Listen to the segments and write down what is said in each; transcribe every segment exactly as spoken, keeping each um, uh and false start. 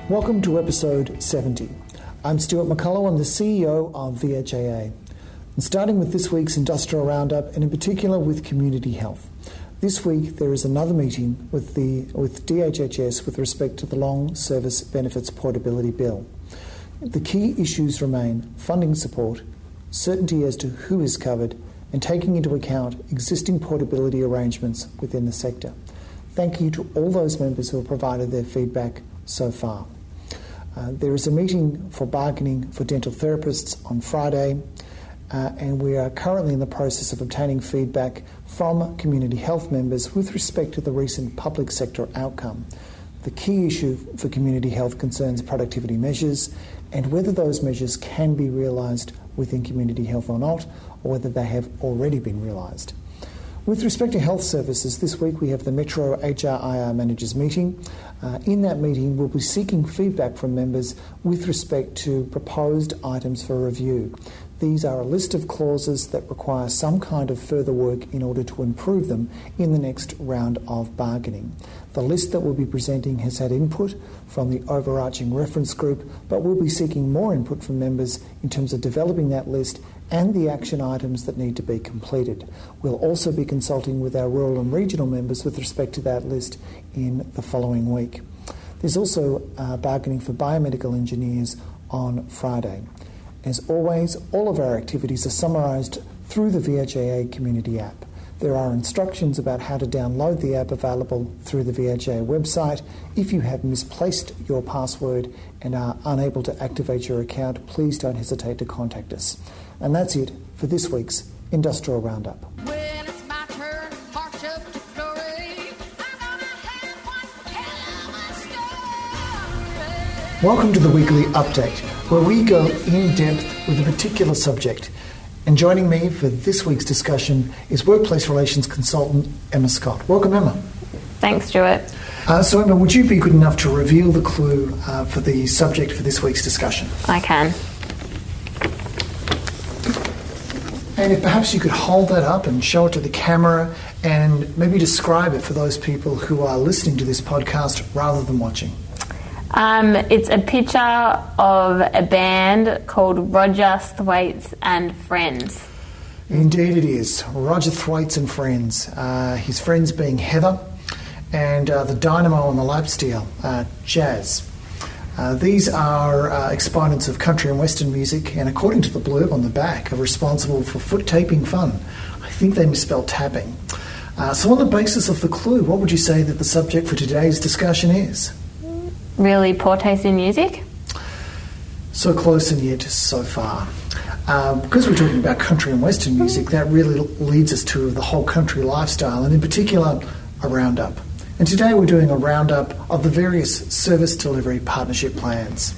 Welcome to episode seventy. I'm Stuart McCullough, I'm the C E O of V H A A. And starting with this week's Industrial Roundup, and in particular with community health. This week there is another meeting with the with D H H S with respect to the Long Service Benefits Portability Bill. The key issues remain funding support, certainty as to who is covered, and taking into account existing portability arrangements within the sector. Thank you to all those members who have provided their feedback so far. Uh, there is a meeting for bargaining for dental therapists on Friday, uh, and we are currently in the process of obtaining feedback from community health members with respect to the recent public sector outcome. The key issue for community health concerns productivity measures and whether those measures can be realised within community health or not, or whether they have already been realised. With respect to health services, this week we have the Metro H R I R Managers meeting. Uh, in that meeting, we'll be seeking feedback from members with respect to proposed items for review. These are a list of clauses that require some kind of further work in order to improve them in the next round of bargaining. The list that we'll be presenting has had input from the overarching reference group, but we'll be seeking more input from members in terms of developing that list and the action items that need to be completed. We'll also be consulting with our rural and regional members with respect to that list in the following week. There's also uh, bargaining for biomedical engineers on Friday. As always, all of our activities are summarised through the V H A A community app. There are instructions about how to download the app available through the V H A A website. If you have misplaced your password and are unable to activate your account, please don't hesitate to contact us. And that's it for this week's Industrial Roundup. When it's my turn, march up to glory. I'm gonna have one hell of a story. Welcome to the weekly update, where we go in depth with a particular subject. And joining me for this week's discussion is Workplace Relations Consultant Emma Scott. Welcome, Emma. Thanks, Stuart. Uh, so, Emma, would you be good enough to reveal the clue uh, for the subject for this week's discussion? I can. And if perhaps you could hold that up and show it to the camera and maybe describe it for those people who are listening to this podcast rather than watching. Um, it's a picture of a band called Roger Thwaites and Friends. Indeed it is. Roger Thwaites and Friends. Uh, his friends being Heather and uh, the dynamo and the lap steel, uh, Jazz. Uh, these are uh, exponents of country and western music, and according to the blurb on the back, are responsible for foot taping fun. I think they misspelled tapping. Uh, so on the basis of the clue, what would you say that the subject for today's discussion is? Really poor taste in music? So close and yet so far. Uh, because we're talking about country and western music, that really leads us to the whole country lifestyle, and in particular, a roundup. And today we're doing a roundup of the various service delivery partnership plans.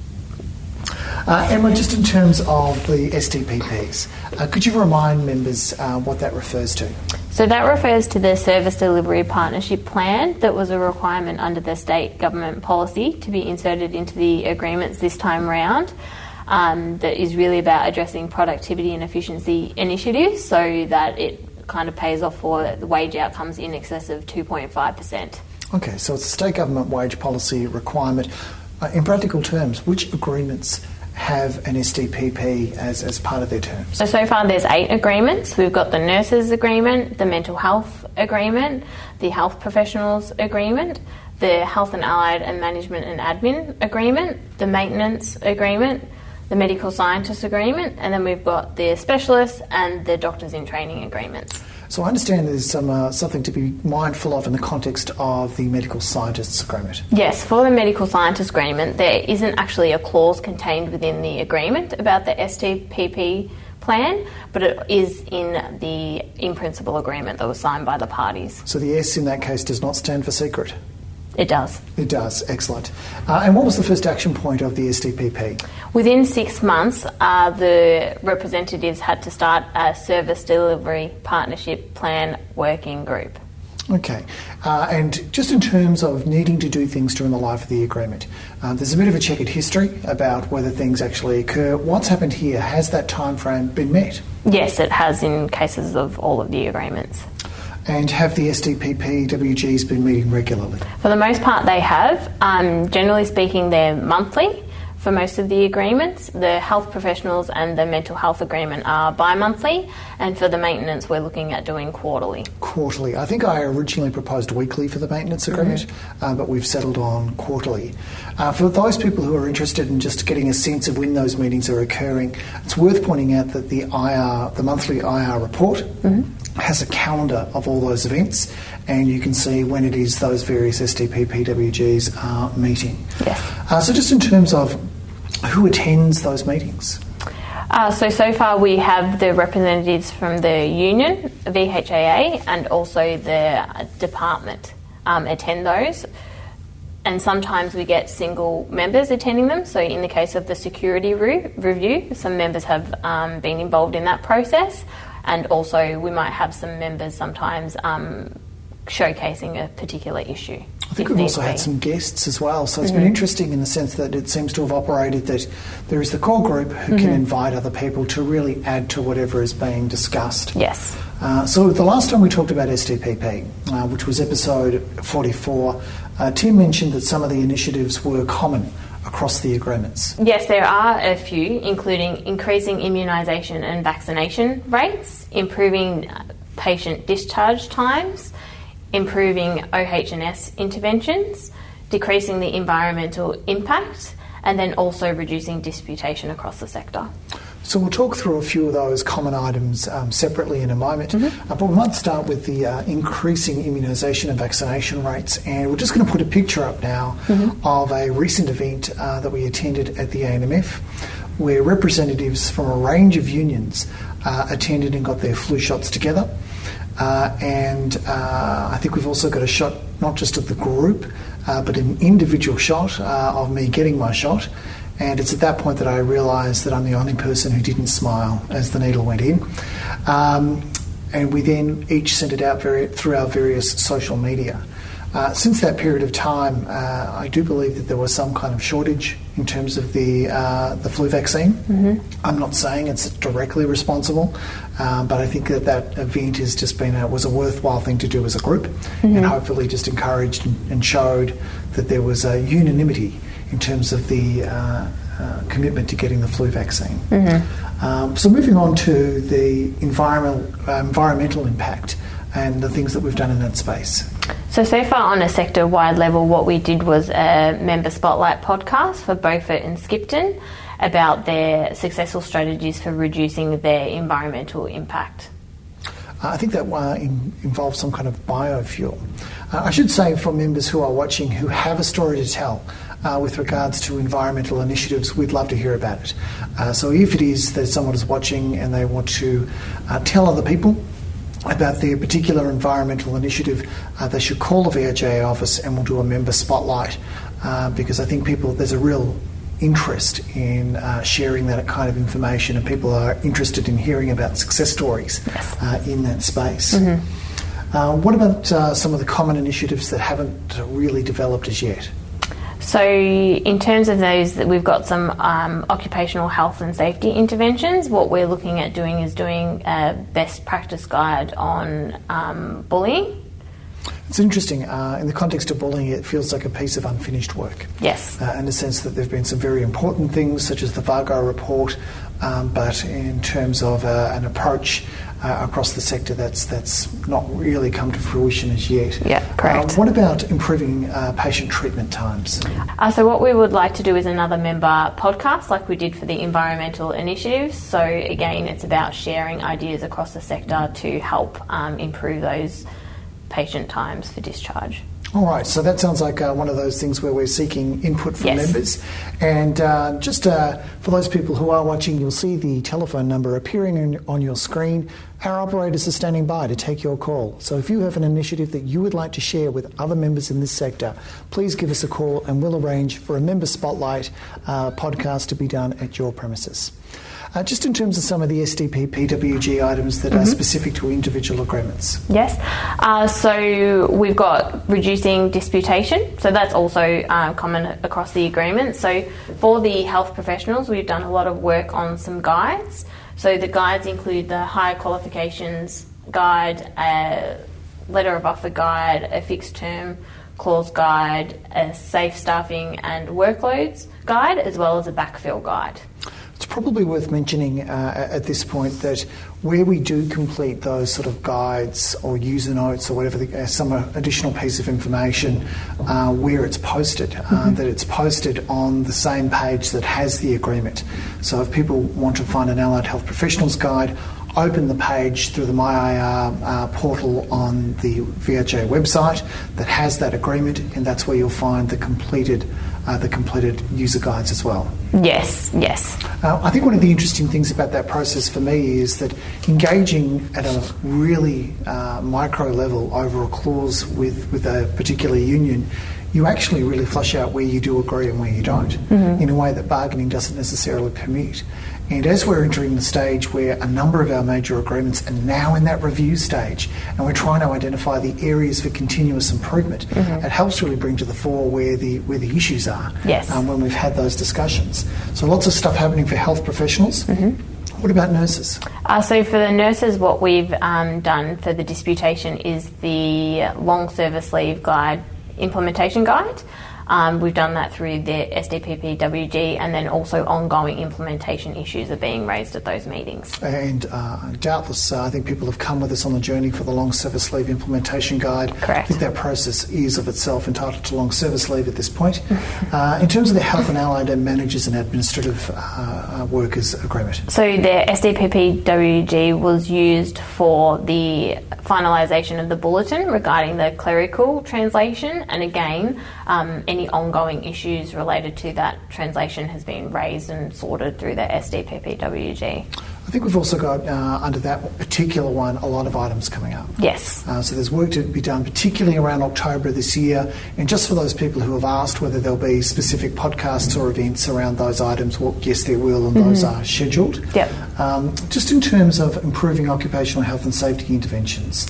Uh, Emma, just in terms of the S D P Ps, uh, could you remind members uh, what that refers to? So that refers to the Service Delivery Partnership Plan that was a requirement under the state government policy to be inserted into the agreements this time round. Um, that is really about addressing productivity and efficiency initiatives so that it kind of pays off for the wage outcomes in excess of two point five percent. Okay, so it's a state government wage policy requirement. Uh, in practical terms, which agreements have an S D P P as, as part of their terms? So, so far there's eight agreements. We've got the Nurses Agreement, the Mental Health Agreement, the Health Professionals Agreement, the Health and Allied and Management and Admin Agreement, the Maintenance Agreement, the Medical Scientists Agreement, and then we've got the Specialists and the Doctors in Training Agreements. So I understand there's some uh, something to be mindful of in the context of the Medical Scientists Agreement. Yes, for the Medical Scientists Agreement, there isn't actually a clause contained within the agreement about the S D P P plan, but it is in the in-principle agreement that was signed by the parties. So the S in that case does not stand for secret? It does. It does, excellent. Uh, and what was the first action point of the S D P P? Within six months, uh, the representatives had to start a Service Delivery Partnership Plan working group. Okay, uh, and just in terms of needing to do things during the life of the agreement, um, there's a bit of a checkered history about whether things actually occur. What's happened here? Has that time frame been met? Yes, it has in cases of all of the agreements. And have the S D P P W Gs been meeting regularly? For the most part, they have. Um, generally speaking, they're monthly for most of the agreements. The health professionals and the mental health agreement are bi-monthly, and for the maintenance, we're looking at doing quarterly. Quarterly. I think I originally proposed weekly for the maintenance agreement, mm-hmm. uh, but we've settled on quarterly. Uh, for those people who are interested in just getting a sense of when those meetings are occurring, it's worth pointing out that the I R, the monthly I R report, mm-hmm. has a calendar of all those events, and you can see when it is those various S D P P W Gs are meeting. Yes. Uh, so just in terms of who attends those meetings? Uh, so, so far we have the representatives from the union, V H A A, and also the department um, attend those. And sometimes we get single members attending them. So in the case of the security re- review, some members have um, been involved in that process. And also we might have some members sometimes um, showcasing a particular issue. I think we've also had some guests as well, so it's mm-hmm. been interesting in the sense that it seems to have operated that there is the core group who mm-hmm. can invite other people to really add to whatever is being discussed. Yes. Uh, so the last time we talked about S D P P, uh, which was episode forty-four, uh, Tim mentioned that some of the initiatives were common across the agreements. Yes, there are a few, including increasing immunisation and vaccination rates, improving patient discharge times, improving O H and S interventions, decreasing the environmental impact, and then also reducing disputation across the sector. So we'll talk through a few of those common items um, separately in a moment, mm-hmm. uh, but we might start with the uh, increasing immunisation and vaccination rates, and we're just going to put a picture up now mm-hmm. of a recent event uh, that we attended at the A N M F, where representatives from a range of unions uh, attended and got their flu shots together. Uh, and uh, I think we've also got a shot not just of the group, uh, but an individual shot uh, of me getting my shot. And it's at that point that I realised that I'm the only person who didn't smile as the needle went in. Um, and we then each sent it out very, through our various social media. Uh, since that period of time, uh, I do believe that there was some kind of shortage in terms of the uh, the flu vaccine. Mm-hmm. I'm not saying it's directly responsible, um, but I think that that event has just been a, was a worthwhile thing to do as a group, mm-hmm. and hopefully just encouraged and, and showed that there was a unanimity in terms of the uh, uh, commitment to getting the flu vaccine. Mm-hmm. Um, so moving on to the environmental uh, environmental impact and the things that we've done in that space. So, so far on a sector-wide level, what we did was a member spotlight podcast for Beaufort and Skipton about their successful strategies for reducing their environmental impact. Uh, I think that uh, in, involves some kind of biofuel. Uh, I should say for members who are watching who have a story to tell uh, with regards to environmental initiatives, we'd love to hear about it. Uh, so if it is that someone is watching and they want to uh, tell other people about their particular environmental initiative, uh, they should call the V H A office and we'll do a member spotlight uh, because I think people there's a real interest in uh, sharing that kind of information, and people are interested in hearing about success stories yes. uh, in that space. Mm-hmm. Uh, what about uh, some of the common initiatives that haven't really developed as yet? So in terms of those, that we've got some um, occupational health and safety interventions. What we're looking at doing is doing a best practice guide on um, bullying. It's interesting. Uh, in the context of bullying, it feels like a piece of unfinished work. Yes. Uh, in the sense that there have been some very important things, such as the Vargo report, um, but in terms of uh, an approach uh, across the sector, that's that's not really come to fruition as yet. Yeah, correct. Uh, what about improving uh, patient treatment times? Uh, so what we would like to do is another member podcast, like we did for the environmental initiatives. So again, it's about sharing ideas across the sector to help um, improve those patient times for discharge. All right, so that sounds like uh, one of those things where we're seeking input from yes. members. And uh, just uh, for those people who are watching, you'll see the telephone number appearing in, on your screen. Our operators are standing by to take your call. So if you have an initiative that you would like to share with other members in this sector, please give us a call and we'll arrange for a member spotlight uh, podcast to be done at your premises. Uh, just in terms of some of the S D P P W G items that mm-hmm. are specific to individual agreements. Yes. Uh, so we've got reducing disputation. So that's also uh, common across the agreement. So for the health professionals, we've done a lot of work on some guides. So the guides include the higher qualifications guide, uh, letter of offer guide, a fixed term clause guide, a safe staffing and workloads guide, as well as a backfill guide. It's probably worth mentioning uh, at this point that where we do complete those sort of guides or user notes or whatever, the, uh, some additional piece of information, uh, where it's posted, uh, mm-hmm. that it's posted on the same page that has the agreement. So if people want to find an allied health professionals guide, open the page through the My I R uh, portal on the V H A website that has that agreement, and that's where you'll find the completed uh, the completed user guides as well. Yes, yes. Uh, I think one of the interesting things about that process for me is that engaging at a really uh, micro level over a clause with, with a particular union, you actually really flush out where you do agree and where you don't, mm-hmm. in a way that bargaining doesn't necessarily permit. And as we're entering the stage where a number of our major agreements are now in that review stage, and we're trying to identify the areas for continuous improvement, mm-hmm. it helps really bring to the fore where the where the issues are. Yes. Um, when we've had those discussions. So lots of stuff happening for health professionals. Mm-hmm. What about nurses? Uh, so for the nurses, what we've um, done for the disputation is the long service leave guide implementation guide. Um, we've done that through the S D P P W G, and then also ongoing implementation issues are being raised at those meetings. And uh, doubtless, uh, I think people have come with us on the journey for the long service leave implementation guide. Correct. I think that process is of itself entitled to long service leave at this point. uh, in terms of the health and allied and managers and administrative uh, workers agreement. So the S D P P W G was used for the finalisation of the bulletin regarding the clerical translation, and again, um, any ongoing issues related to that translation has been raised and sorted through the S D P P W G. I think we've also got, uh, under that particular one, a lot of items coming up. Yes. Uh, so there's work to be done, particularly around October this year. And just for those people who have asked whether there'll be specific podcasts or events around those items, well, yes, there will, and mm-hmm. those are scheduled. Yep. Um, just in terms of improving occupational health and safety interventions.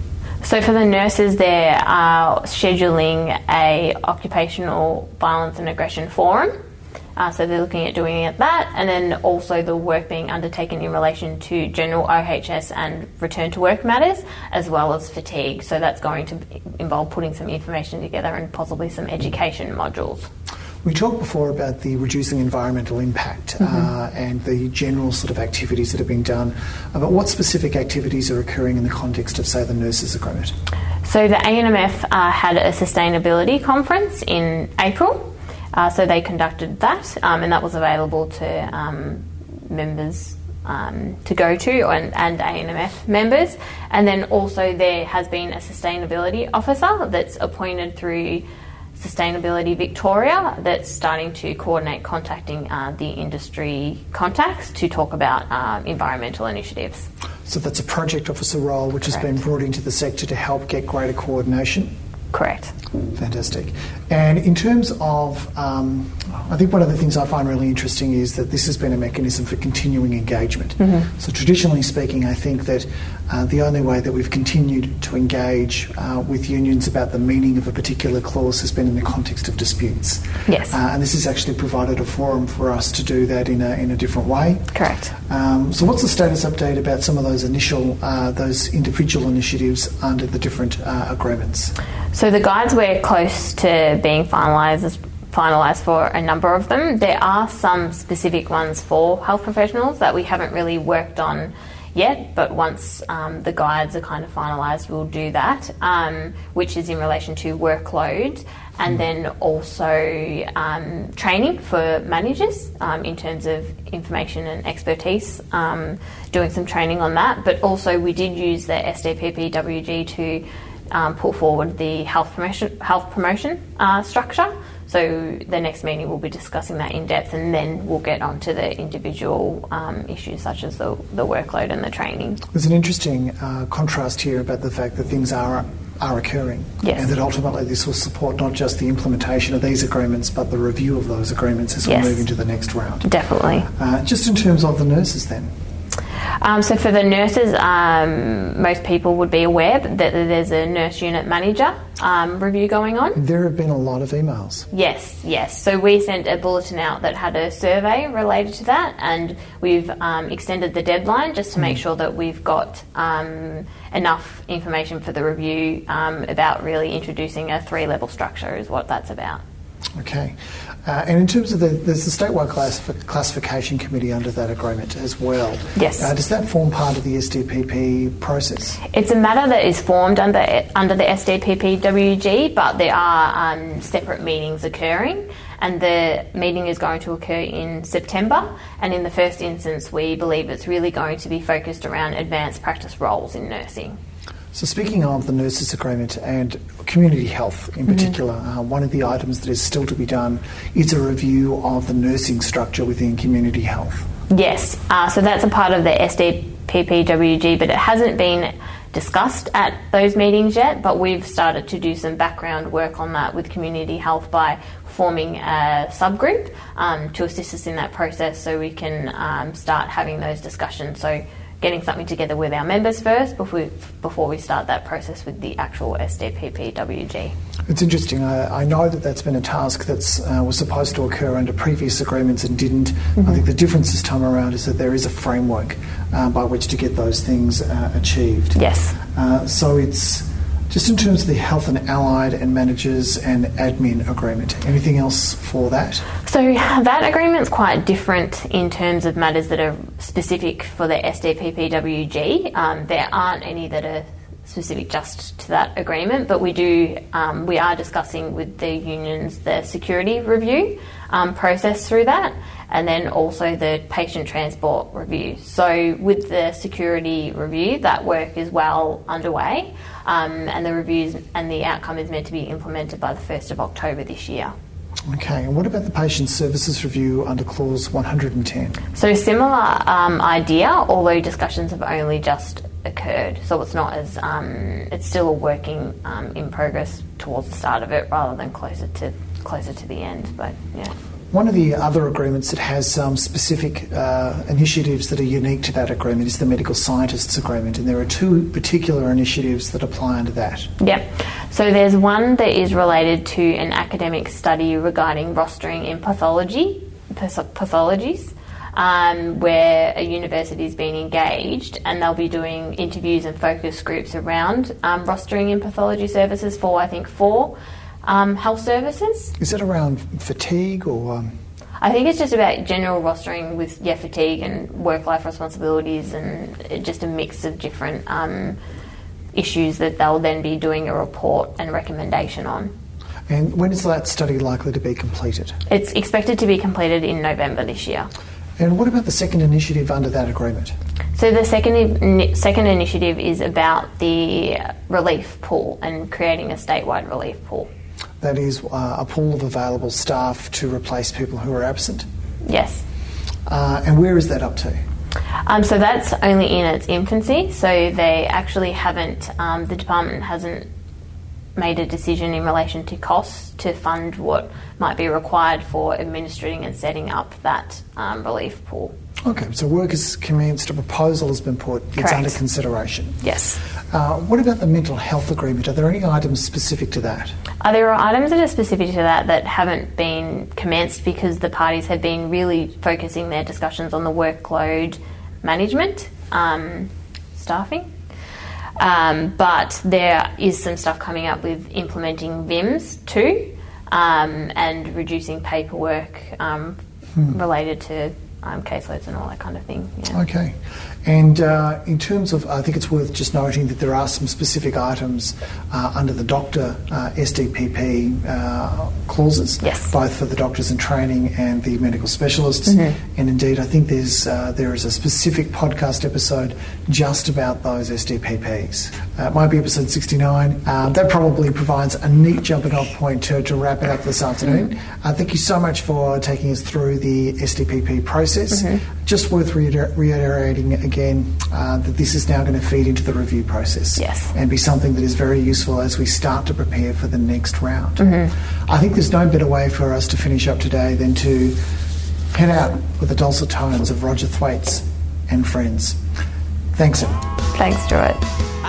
So for the nurses, they are scheduling a occupational violence and aggression forum. Uh, so they're looking at doing it that, and then also the work being undertaken in relation to general O H S and return to work matters, as well as fatigue. So that's going to involve putting some information together and possibly some education modules. We talked before about the reducing environmental impact mm-hmm. uh, and the general sort of activities that are being done. Uh, but what specific activities are occurring in the context of, say, the nurses agreement? So the A N M F uh, had a sustainability conference in April. Uh, so they conducted that, um, and that was available to um, members um, to go to, and, and A N M F members. And then also there has been a sustainability officer that's appointed through Sustainability Victoria that's starting to coordinate contacting uh, the industry contacts to talk about um, environmental initiatives. So that's a project officer role which Correct. has been brought into the sector to help get greater coordination. Correct. Fantastic. And in terms of, um, I think one of the things I find really interesting is that this has been a mechanism for continuing engagement. Mm-hmm. So traditionally speaking, I think that uh, the only way that we've continued to engage uh, with unions about the meaning of a particular clause has been in the context of disputes. Yes. Uh, and this has actually provided a forum for us to do that in a, in a different way. Correct. Um, so what's the status update about some of those initial, uh, those individual initiatives under the different uh, agreements? So the guides were close to being finalised finalised for a number of them. There are some specific ones for health professionals that we haven't really worked on yet, but once um, the guides are kind of finalised, we'll do that, um, which is in relation to workload, and then also um, training for managers um, in terms of information and expertise, um, doing some training on that. But also we did use the S D P P W G to um, put forward the health promotion, health promotion uh, structure. So the next meeting we'll be discussing that in depth, and then we'll get onto the individual um, issues such as the, the workload and the training. There's an interesting uh, contrast here about the fact that things are are occurring, yes. and that ultimately this will support not just the implementation of these agreements but the review of those agreements as yes. we move into the next round. Definitely. Uh, just in terms of the nurses then. Um, so for the nurses, um, most people would be aware that there's a nurse unit manager um, review going on. There have been a lot of emails. Yes, yes. So we sent a bulletin out that had a survey related to that, and we've um, extended the deadline just to make sure that we've got um, enough information for the review um, about really introducing a three-level structure is what that's about. Okay. Uh, and in terms of the, there's the statewide classif- classification committee under that agreement as well. Yes. Uh, does that form part of the S D P P process? It's a matter that is formed under under the S D P P W G, but there are um, separate meetings occurring, and the meeting is going to occur in September. And in the first instance, we believe it's really going to be focused around advanced practice roles in nursing. So speaking of the nurses agreement and community health in particular, mm-hmm. uh, one of the items that is still to be done is a review of the nursing structure within community health. Yes, uh, so that's a part of the S D P P W G, but it hasn't been discussed at those meetings yet, but we've started to do some background work on that with community health by forming a subgroup um, to assist us in that process so we can um, start having those discussions. So getting something together with our members first before we, before we start that process with the actual S D P P W G. It's interesting. I, I know that that's been a task that uh, was supposed to occur under previous agreements and didn't. Mm-hmm. I think the difference this time around is that there is a framework uh, by which to get those things uh, achieved. Yes. Uh, so it's just in terms of the health and allied and managers and admin agreement. Anything else for that? So that agreement's quite different in terms of matters that are specific for the S D P P W G. Um, there aren't any that are specific just to that agreement, but we do. Um, we are discussing with the unions the security review um, process through that, and then also the patient transport review. So with the security review, that work is well underway, um, and the reviews and the outcome is meant to be implemented by the first of October this year. Okay, and what about the patient services review under clause one hundred ten? So similar um, idea, although discussions have only just occurred, so it's not as um, it's still a working um, in progress towards the start of it rather than closer to closer to the end. But yeah. One of the other agreements that has some specific uh, initiatives that are unique to that agreement is the Medical Scientists Agreement, and there are two particular initiatives that apply under that. Yep. So there's one that is related to an academic study regarding rostering in pathology, pathologies, um, where a university is being engaged, and they'll be doing interviews and focus groups around um, rostering in pathology services for, I think, four Um, health services. Is it around fatigue or? Um... I think it's just about general rostering with yeah fatigue and work-life responsibilities and just a mix of different um, issues that they'll then be doing a report and recommendation on. And when is that study likely to be completed? It's expected to be completed in November this year. And what about the second initiative under that agreement? So the second second initiative is about the relief pool and creating a statewide relief pool. That is uh, a pool of available staff to replace people who are absent? Yes. Uh, and where is that up to? Um, so that's only in its infancy, so they actually haven't, um, the department hasn't made a decision in relation to costs to fund what might be required for administering and setting up that um, relief pool. Okay, so work has commenced, a proposal has been put, it's Correct. under consideration. Yes. Uh, what about the mental health agreement? Are there any items specific to that? Uh, there are items that are specific to that that haven't been commenced because the parties have been really focusing their discussions on the workload management, um, staffing. Um, but there is some stuff coming up with implementing V I M S too, um, and reducing paperwork um, hmm. related to um, caseloads and all that kind of thing. Yeah. Okay. And uh, in terms of, I think it's worth just noting that there are some specific items uh, under the doctor uh, S D P P uh, clauses, yes. both for the doctors in training and the medical specialists. Mm-hmm. And indeed, I think there's uh, there is a specific podcast episode just about those S D P Ps. Uh, it might be episode sixty-nine. Um, that probably provides a neat jumping off point to, to wrap it up this afternoon. Mm-hmm. Uh, thank you so much for taking us through the S D P P process. Mm-hmm. Just worth reiter- reiterating again uh, that this is now going to feed into the review process, yes. and be something that is very useful as we start to prepare for the next round. Mm-hmm. I think there's no better way for us to finish up today than to head out with the dulcet tones of Roger Thwaites and friends. Thanks, Em. Thanks, Stuart.